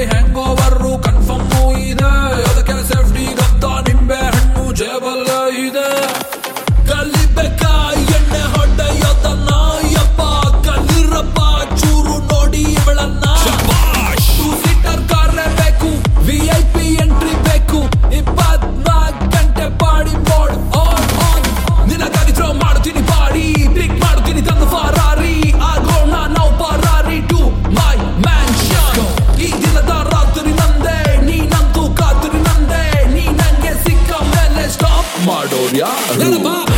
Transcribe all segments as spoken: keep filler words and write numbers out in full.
ಹ್ಯಾಂಗ್ over confirm ಇದೆ, ಅದಕ್ಕೆ ಸೇಫ್ಟಿಗಂತ ನಿಂಬೆ ಹಣ್ಣು ಜೇಬಲ್ಲ ಇದೆ. ಕಲಿಬೇಕಾ ಎಣ್ಣೆ ಹೊಡೆಯೋದನ್ನ ಯಪ್ಪ, ಕಲಿರಪ್ಪ ಚೂರು ನೋಡಿ ಇವಳನ್ನ. ಟೂ ಸೀಟರ್ ಕಾರೇ ಬೇಕು, ವಿ ಐ ಪಿ ಎಂಟ್ರಿ ಬೇಕು, ಇಪ್ಪತ್ನಾಲ್ಕು ಗಂಟೆ ಬಾಡಿ ಮೋಡ್ ಆನ್ ಆನ್. ನಿನಗಾಗಿ ಥ್ರೋ ಮಾಡ್ತೀನಿ ಬಾಡಿ, ಪಿಕ್ ಮಾಡ್ತೀನಿ ತಂದು ಫರಾರಿ, ಆಗೋಣ ನಾವು ಪರಾರಿ ಟು ಮೈ ಮ್ಯಾನ್ಷನ್. ಈ ದಿನದ ರಾತ್ರಿ ನಂದೆ, ನೀನಂತೂ ಕಾತ್ರಿ ನಂದೆ, ನೀ ನಂಗೆ ಸಿಕ್ಕ ಮೇಲೆ ಸ್ಟಾಪ್ ಮಾಡೋರ್ ಯಾರು?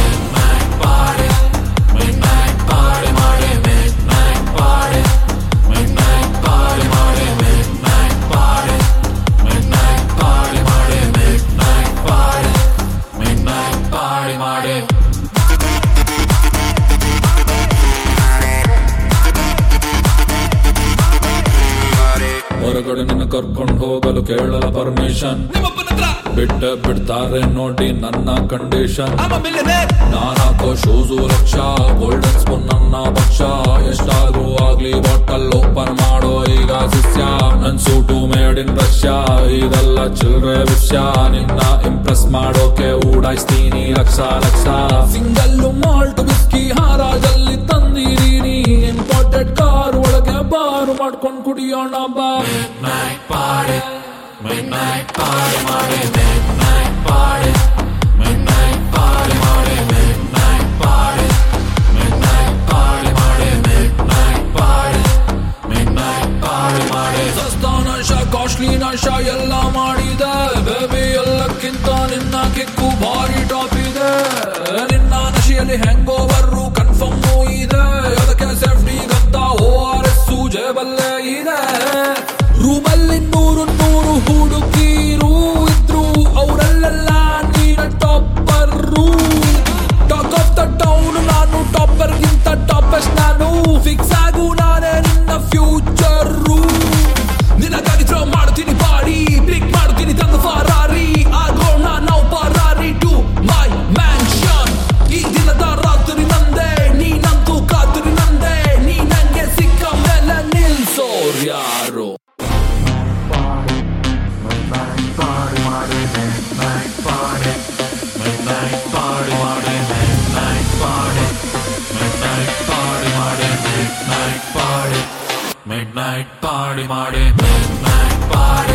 ಹೊರಗಡೆ ನಿನ್ನ ಕರ್ಕೊಂಡು ಹೋಗಲು ಕೇಳಲ ಪರ್ಮಿಷನ್, ಬಿಟ್ಟ ಬಿಡ್ತಾರೆ ನೋಡಿ ನನ್ನ ಕಂಡೀಷನ್. ನಾನಾಕೋ ಶೂಸು ಲಕ್ಷ, ಗೋಲ್ಡನ್ ಸ್ಪೂನ್ ನನ್ನ ಪಕ್ಷ, ಎಷ್ಟಾದ್ರೂ ಆಗ್ಲಿ ಬಾಟಲ್ ಓಪನ್ ಮಾಡೋ ಈಗ ಶಿಷ್ಯ. ನನ್ ಸೂಟು ಮೇಡ್ ಇನ್ ರಷ್ಯಾ, ಇದೆಲ್ಲ ಚಿಲ್ರೆ ವಿಷಯ, ನಿನ್ನ ಇಂಪ್ರೆಸ್ ಮಾಡೋಕೆ ಉಡಾಯಿಸ್ತೀನಿ lakh lakh. Single malt whisky ಹಾರಾಜಲ್ಲಿ ತಂದಿದ್ದೀನಿ, ಇಂಪೋರ್ಟೆಡ್ ಕಾರ್ ಒಳಗೆ ಬಾರು ಮಾಡ್ಕೊಂಡು ಕುಡಿಯೋಣ ಬಾ. Midnight party, midnight party, party, midnight party, midnight party, party, midnight party, midnight party, party, midnight party, midnight party, party. ಸಸ್ತಾ ನಶ ಕಾಸ್ಟ್ಲಿ ನಶ ಎಲ್ಲ ಮಾಡಿದೆ ಬೇಬಿ, ಎಲ್ಲಕ್ಕಿಂತ ನಿನ್ನ ಕಿಕ್ಕು ಭಾರಿ ಟಾಪ್ ಇದೆ. ನಿನ್ನ ನಶೆಯಲ್ಲಿ ಹ್ಯಾಂಗ್ ಓವರ್ ಕನ್ಫರ್ಮ್ ಇದೆ, ಅದಕ್ಕೆ ಸೇಫ್ಟಿಗಂತ ಓ ಆರ್ ಎಸ್ ಜೇಬಲ್ಲೇ ಇದೆ. ರೂಮಲ್ಲಿ ನೂರು ನೂರು ಹುಡುಗಿರು ಇದ್ರು, ಅವರಲ್ಲೆಲ್ಲ ನೀನ topper. Talk of the town ನಾನು, ಟಾಪರ್ಗಿಂತ ಟಾಪೆಸ್ಟ್ ನಾನು, ಫಿಕ್ಸ್ ಆಗು ನಾನೇ ನಿನ್ನ ಫ್ಯೂಚರು. ನಿನಗಾಗಿ ಥ್ರೋ ಮಾಡ್ತೀನಿ ಬಾಡಿ, ಪಿಕ್ ಮಾಡ್ತೀನಿ ತಂದು ಫರಾರಿ, ಆಗೋಣ ನಾವು ಪರಾರಿ ಟು ಮೈ ಮ್ಯಾನ್ಷನ್. ಈ ದಿನದ ರಾತ್ರಿ ನಂದೆ, ನೀನಂತೂ ಕಾತ್ರಿ ನಂದೆ, ನೀ ನಂಗೆ ಸಿಕ್ಕ ಮೇಲೆ ನಿಲ್ಸೋರ್ ಯಾರು? Midnight party, party, midnight party, midnight party, party, midnight party, midnight party, party, midnight party, midnight party, party, midnight party.